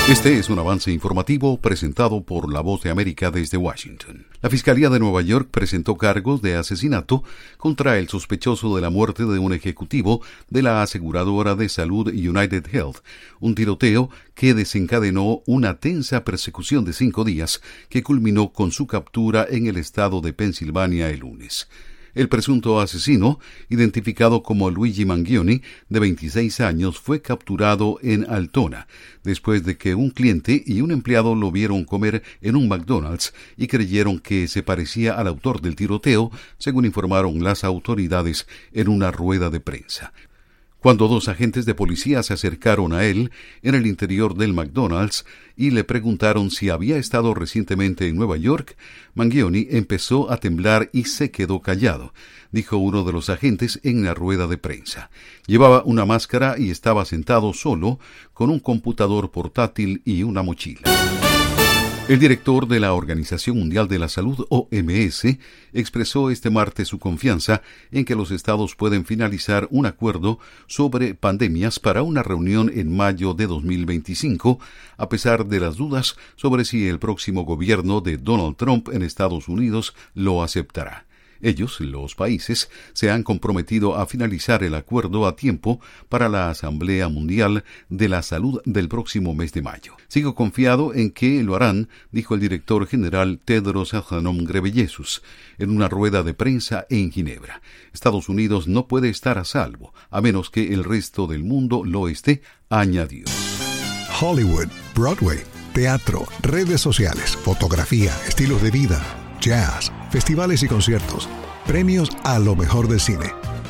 Este es un avance informativo presentado por La Voz de América desde Washington. La Fiscalía de Nueva York presentó cargos de asesinato contra el sospechoso de la muerte de un ejecutivo de la aseguradora de salud United Health, un tiroteo que desencadenó una tensa persecución de 5 días que culminó con su captura en el estado de Pensilvania el lunes. El presunto asesino, identificado como Luigi Mangione, de 26 años, fue capturado en Altona, después de que un cliente y un empleado lo vieron comer en un McDonald's y creyeron que se parecía al autor del tiroteo, según informaron las autoridades en una rueda de prensa. Cuando 2 agentes de policía se acercaron a él en el interior del McDonald's y le preguntaron si había estado recientemente en Nueva York, Mangione empezó a temblar y se quedó callado, dijo uno de los agentes en la rueda de prensa. Llevaba una máscara y estaba sentado solo con un computador portátil y una mochila. El director de la Organización Mundial de la Salud, OMS, expresó este martes su confianza en que los estados pueden finalizar un acuerdo sobre pandemias para una reunión en mayo de 2025, a pesar de las dudas sobre si el próximo gobierno de Donald Trump en Estados Unidos lo aceptará. Ellos, los países, se han comprometido a finalizar el acuerdo a tiempo para la Asamblea Mundial de la Salud del próximo mes de mayo. Sigo confiado en que lo harán, dijo el director general Tedros Adhanom Ghebreyesus en una rueda de prensa en Ginebra. Estados Unidos no puede estar a salvo, a menos que el resto del mundo lo esté, añadió. Hollywood, Broadway, teatro, redes sociales, fotografía, estilos de vida, jazz, festivales y conciertos, premios a lo mejor del cine.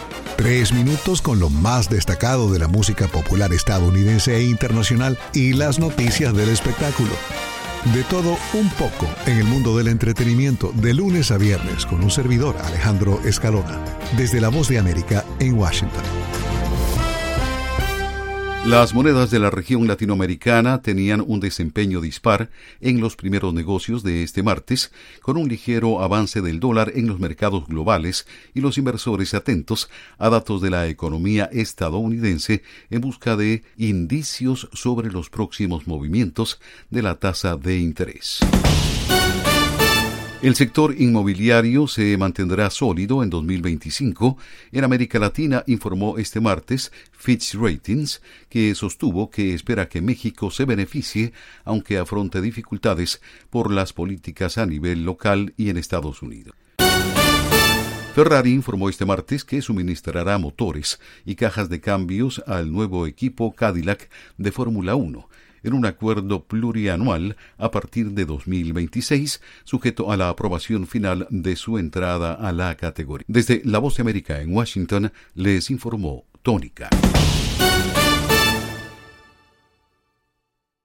3 minutos con lo más destacado de la música popular estadounidense e internacional y las noticias del espectáculo. De todo un poco en el mundo del entretenimiento de lunes a viernes con un servidor, Alejandro Escalona, desde La Voz de América en Washington. Las monedas de la región latinoamericana tenían un desempeño dispar en los primeros negocios de este martes, con un ligero avance del dólar en los mercados globales y los inversores atentos a datos de la economía estadounidense en busca de indicios sobre los próximos movimientos de la tasa de interés. El sector inmobiliario se mantendrá sólido en 2025. En América Latina, informó este martes Fitch Ratings, que sostuvo que espera que México se beneficie, aunque afronte dificultades por las políticas a nivel local y en Estados Unidos. Ferrari informó este martes que suministrará motores y cajas de cambios al nuevo equipo Cadillac de Fórmula 1, en un acuerdo plurianual a partir de 2026, sujeto a la aprobación final de su entrada a la categoría. Desde La Voz de América en Washington, les informó Tónica.